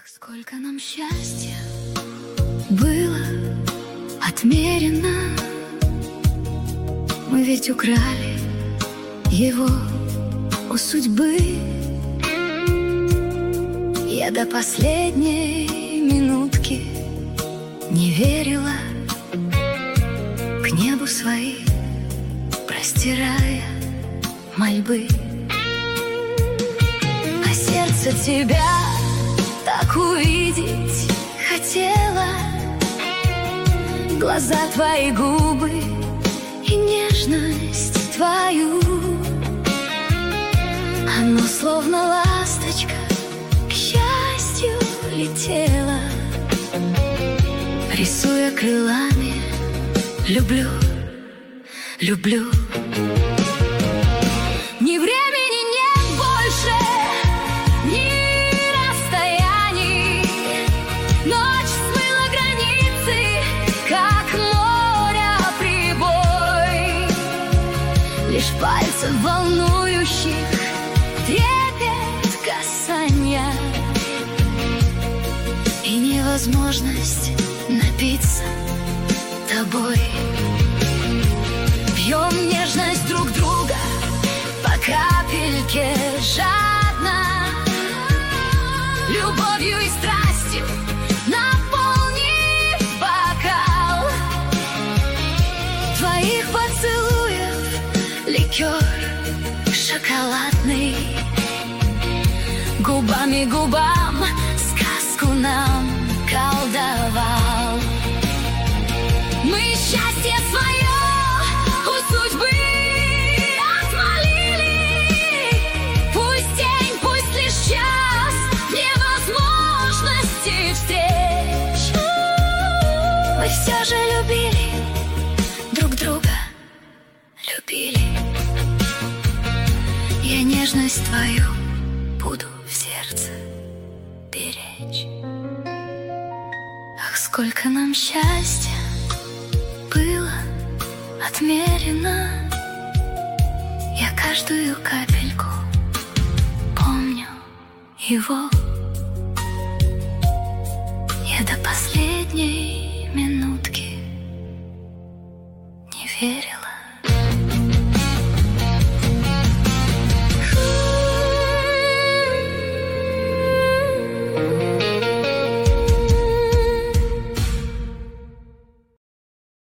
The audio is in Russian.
Сколько нам счастья было отмерено, мы ведь украли его у судьбы. Я до последней минутки не верила, к небу свои простирая мольбы. А сердце тебя так увидеть хотела, глаза твои, губы и нежность твою. Оно словно ласточка к счастью летела, рисуя крылами люблю, люблю. Ни времени нет больше, ни расстояний. Ночь смыла границы, как моря прибой. Лишь пальцев волнующих трепет касания и невозможность напиться тобой. Пьем нежность друг друга по капельке жадно, любовью и страстью наполни бокал. Твоих поцелуев ликер шоколадный, губами к губам сказку нам колдовал. Мы счастье свое у судьбы отмолили. Пусть день, пусть лишь час невозможности встреч. Мы все же любили друг друга, любили. Я нежность твою буду в сердце беречь. Ах, сколько нам счастья было отмерено, я каждую капельку помню его. Я до последней минутки не верила.